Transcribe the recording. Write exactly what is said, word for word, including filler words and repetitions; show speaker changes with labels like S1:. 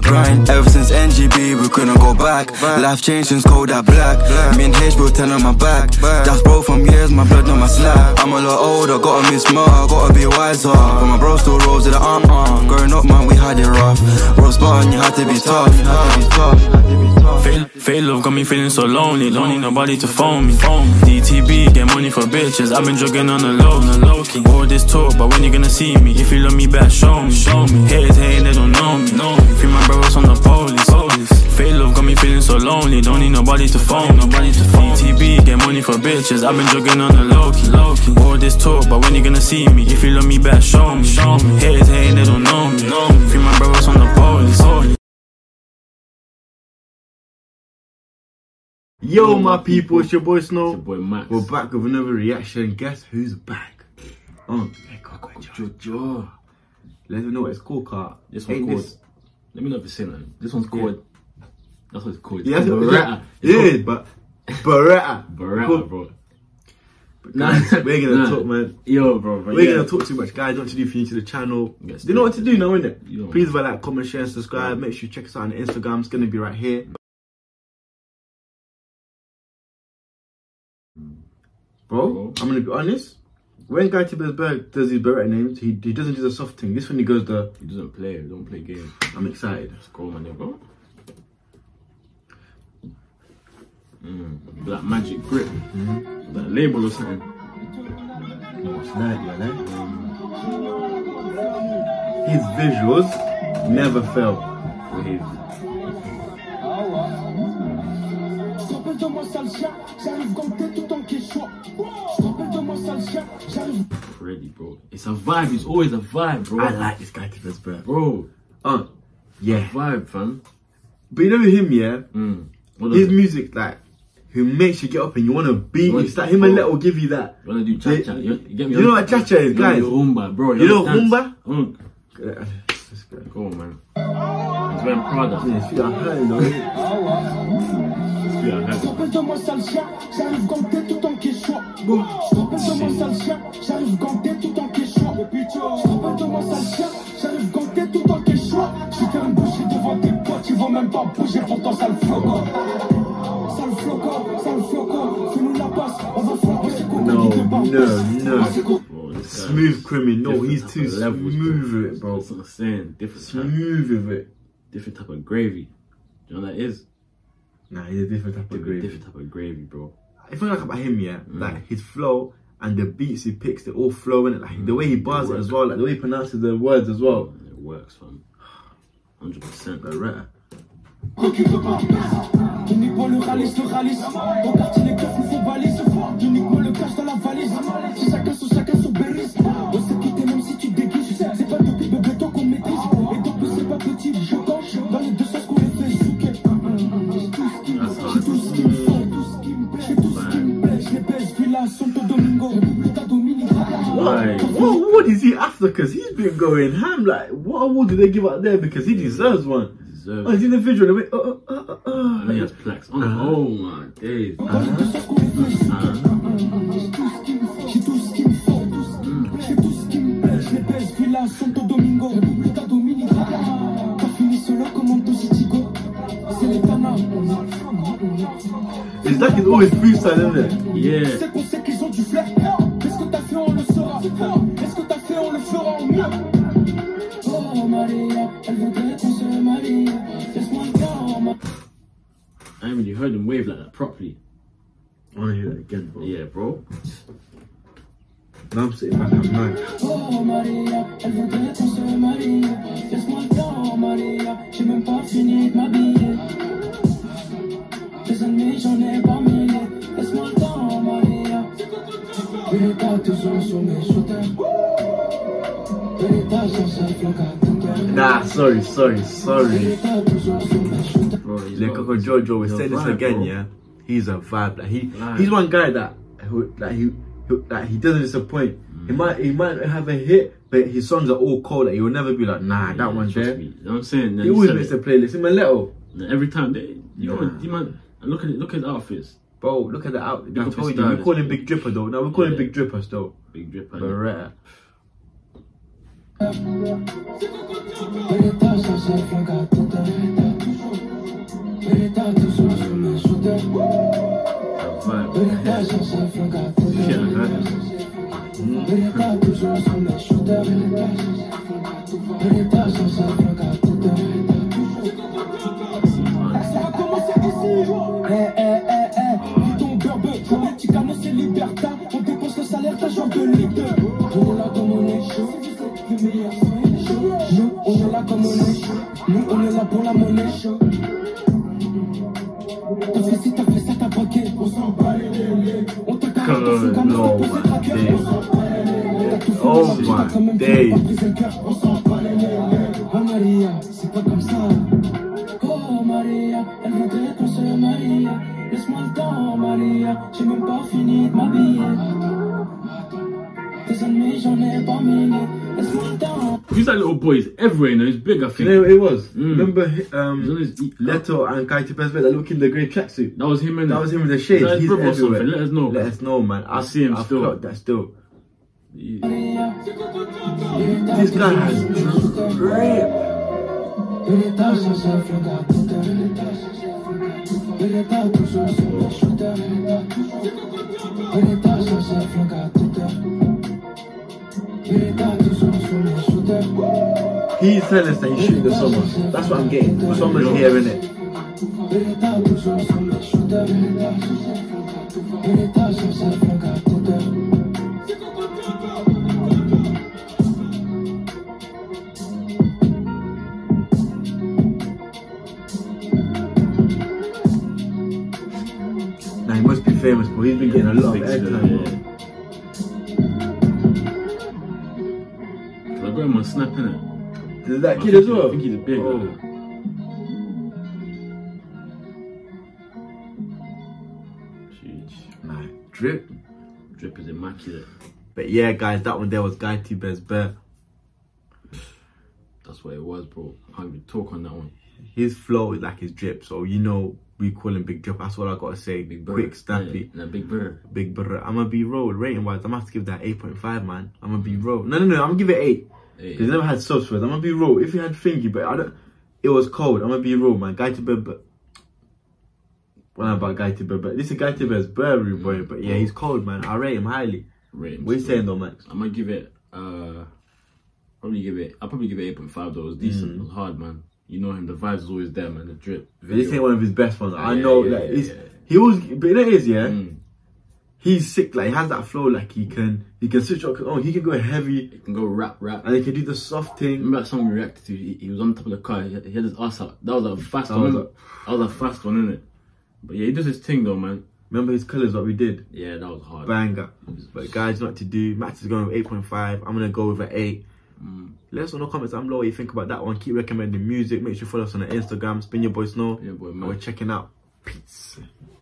S1: grind. Ever since N G B, we couldn't go back. Life changed since Kodak Black. Me and H bro ten on my back. That's bro from years, my blood on my slab. I'm a lot older, gotta be smart, gotta be wiser. But my bro still rolls with the arm on. Growing up, man, we had it rough. Rose button, you had to be tough. You had to be tough. You had to be tough.
S2: Fake, fake love got me feeling so lonely. Don't need nobody to phone me. D T B, get money for bitches. I've been jogging on the low, on the low key. All this talk, but when you gonna see me? If you love me back, show me. Show me. Haters hating, they don't know me. No. Free my brothers on the police. Fake love got me feeling so lonely. Don't need nobody to phone. Nobody to phone. D T B, get money for bitches. I've been jogging on the low key. Low key. All this talk, but when you gonna see me? If you love me back, show me. Show me. Haters hating, they don't know me. No. Free my brothers on the police.
S3: Yo, my people, it's your boy Snow.
S4: It's your boy Max.
S3: We're back with another reaction. Guess who's back? Oh, Jojo. Let me know what it's called, car.
S4: This one's called. This... Let me know if it's saying that. This one's called. Yeah. That's what it's called.
S3: Yeah,
S4: Beretta.
S3: Yeah, but Beretta.
S4: Beretta, bro.
S3: Nah, we're gonna nah. talk, man.
S4: Yo, bro. bro
S3: we're
S4: yeah.
S3: gonna talk too much, guys. Don't you do if you're new to the channel? Yes, you know what to do now, innit? You know, please, like, comment, share, and subscribe. Make sure you check us out on Instagram. It's gonna be right here. Bro, bro, I'm gonna be honest. When Guy Tibbetsberg does his Beretta names, he, he doesn't do the soft thing. This one he goes the.
S4: He doesn't play. He don't play games.
S3: I'm excited.
S4: Scroll my name, bro. Mm, Black Magic Grip. Mm-hmm. That label or something.
S3: What's that, you know? His visuals never fail.
S4: Wave. Ready, bro. It's a vibe. It's always a vibe, bro.
S3: I like this Guy Tibbetsberg,
S4: bro.
S3: Uh, yeah,
S4: a vibe, fam.
S3: But you know him, yeah.
S4: Mm.
S3: His music, like, who makes you get up and you want to beat. It's like him and Let will give you that.
S4: You want to do cha cha? You, you get me?
S3: You know what cha cha is, guys?
S4: You know Humba, bro.
S3: You, you know Humba?
S4: Mm. Let's go. Go on, man. He's wearing Prada.
S3: Yeah, it's feeling high, you know.
S5: Rappelle-moi sale chien, j'arrive ganté tout en question. Rappelle-moi sale chien, j'arrive ganté tout en question. Rappelle-moi sale chien, j'arrive ganté tout en question. Je vais faire une bouchée devant tes potes, ils vont même pas bouger pourtant sale floco. Sale floco, sale floco, fais-nous la passe, on va frapper ses coups.
S3: No, no, no. Smooth criminal, he's too smooth with it, bro.
S4: That's what I'm saying. Different
S3: smooth with it.
S4: Different type of gravy. Do you know what that is?
S3: Nah, he's a different type of gravy.
S4: Different type of gravy, bro.
S3: If I like about him, yeah, mm. like his flow and the beats he picks, they all flow in it. Like mm. the way he bars it, it as well, like the way he pronounces the words as well.
S4: It works, fam. Hundred percent.
S3: Beretta.
S5: Uniquement le ralice, le ralice. Ton quartier, les keufs nous font balise. Uniquement le cash dans la valise. Si chacun sous chacun sous Berris. On s'est quitté même si tu déguises. C'est pas depuis le béton qu'on maîtrise. Et donc plus c'est pas petit, je coche. Dans les deux sens qu'on les fait souquer. J'ai tout ce qu'il me faut, tout ce qui me plaît. J'ai tout ce qui me plaît. Je les baisse, Villa, Santo Domingo.
S3: Why? What, what is he after? Because he's been going ham. Like, what award did they give out there? Because he deserves one. Oh, he's in the visual. Wait, oh, oh, oh, oh.
S4: And he has plaques. Oh, uh-huh. Oh my days. Uh-huh.
S3: It's like it's always freestyle, isn't it?
S4: Yeah. I haven't really heard him wave like that properly.
S3: I want to hear that again, bro.
S4: Yeah, bro.
S3: Now I'm sitting back, I'm mad. Nah, sorry, sorry, sorry.
S4: Bro,
S3: like Uncle Jojo, we say this vibe, again, bro. Yeah. He's a vibe. Like he, vibe. He's one guy that, who, like he, who, like he doesn't disappoint. Mm. He might, he might have a hit, but his songs are all cold. Like he will never be like, nah, yeah, that one's there.
S4: Me. You know what I'm saying?
S3: He always makes a playlist. In Maleto.
S4: Every time they, you know, nah. you man, look at it, look at the outfits.
S3: Bro, look at the outfit. I told you, we call him Big Dripper though. No, we call yeah. him Big Dripper still.
S4: Big Dripper.
S3: Beretta.
S5: Eh, eh, eh, eh, dis ton beurbe, pour les petits canaux, c'est Liberta. On dépense le salaire d'un joueur de Ligue deux. On est là comme on est chaud, le meilleur son est chaud. Nous, on est là comme on est chaud, nous, on est là pour la monnaie chaud. T'as fait ci, t'as fait ça, t'as braqué, on s'en bat les lélés. On t'a carré dans son gamin, on posé traqueur, on s'en bat les lélés. T'as tout fait,
S3: Oh
S5: t'as
S3: my
S5: quand même
S3: days.
S5: pas brisé le cœur, on s'en bat les lélés. Oh Maria, c'est pas comme ça. Oh Maria, elle voudrait qu'on se marie. Laisse-moi le temps, Maria, j'ai même pas fini de m'habiller. Tes ennemis, j'en ai pas mille. Laisse-moi le temps.
S4: He's that little boy. He's everywhere, you know. He's big, I
S3: You
S4: think.
S3: know what it was?
S4: Mm.
S3: Remember
S4: He's on
S3: um,
S4: his, he,
S3: Leto and Guy Tipez that look in the grey tracksuit?
S4: that was him, and
S3: That was him with the shades.
S4: Is that his
S3: He's
S4: brother or
S3: everywhere.
S4: something? Let us know.
S3: Let us know, man. I
S4: I see him
S3: I
S4: still.
S3: felt that still.
S5: Maria,
S3: This guy has drip.
S5: Vérita, ça se flingue à tout à Vérita, toujours sur le shooter. Vérita, ça se flingue à tout à Vérita, toujours sur le shooter.
S3: He's telling us that he's shooting the summer. That's what I'm getting. The summer's here, innit?
S5: Vérita, toujours sur le shooter. Vérita, ça se flingue à tout à
S3: Now he must be famous, but he's been getting a lot of airtime.
S4: Yeah. I got him on Snap, innit?
S3: Is that
S4: I
S3: kid
S4: think
S3: as
S4: he-
S3: well?
S4: I think he's big.
S3: Oh.
S4: Like. Jeez.
S3: Nah, drip.
S4: Drip is immaculate.
S3: But yeah, guys, that one there was Guy Tipez Bear.
S4: That's what it was, bro. Can't even talk on that one.
S3: His flow is like his drip, so you know we call him Big Drip. That's what I gotta say.
S4: Big bird.
S3: Quick, snappy.
S4: Yeah, that big bird.
S3: Big brother. I'm gonna be roll rating wise. I'm gonna have to give that eight point five, man. I'm gonna be roll. No, no, no. I'm gonna give it eight.
S4: Hey.
S3: Because he never had subs for it. I'm gonna be roll. If he had thingy, but I don't. It was cold. I'm gonna be roll, man. Guy Tipez. But what about Guy Tipez? But this is Guy Tipez Burberry boy. But yeah, he's cold, man. I rate him highly.
S4: Rate him
S3: What are you
S4: still.
S3: saying though, Max?
S4: I'm gonna give it. Uh, probably give it. I'll probably give it eight point five though. It was decent.
S3: Mm.
S4: It was hard, man. You know him. The vibes is always there, man. The drip.
S3: This ain't one of his best ones. I
S4: Yeah,
S3: know
S4: yeah,
S3: that
S4: yeah,
S3: he's
S4: yeah.
S3: he always, but it is yeah.
S4: Mm.
S3: He's sick. Like he has that flow. Like he can he can switch up. Oh, he can go heavy
S4: He can go rap, rap.
S3: and he can do the soft thing.
S4: Remember that song we reacted to? He, he was on top of the car. He had, he had his ass out. That was a fast
S3: That
S4: one.
S3: was
S4: innit? That was a fast one, innit? But yeah, he does his thing though, man.
S3: Remember his colours? What we did.
S4: Yeah, that was hard.
S3: Banger. But guys, not to do. Max is going with eight point five. I'm gonna go with an eight.
S4: Mm.
S3: Let us know in the comments down below what you think about that one. Keep recommending music. Make sure you follow us on the Instagram. Spin your boy Snow.
S4: Yeah, boy,
S3: And
S4: man.
S3: we're checking out. Peace.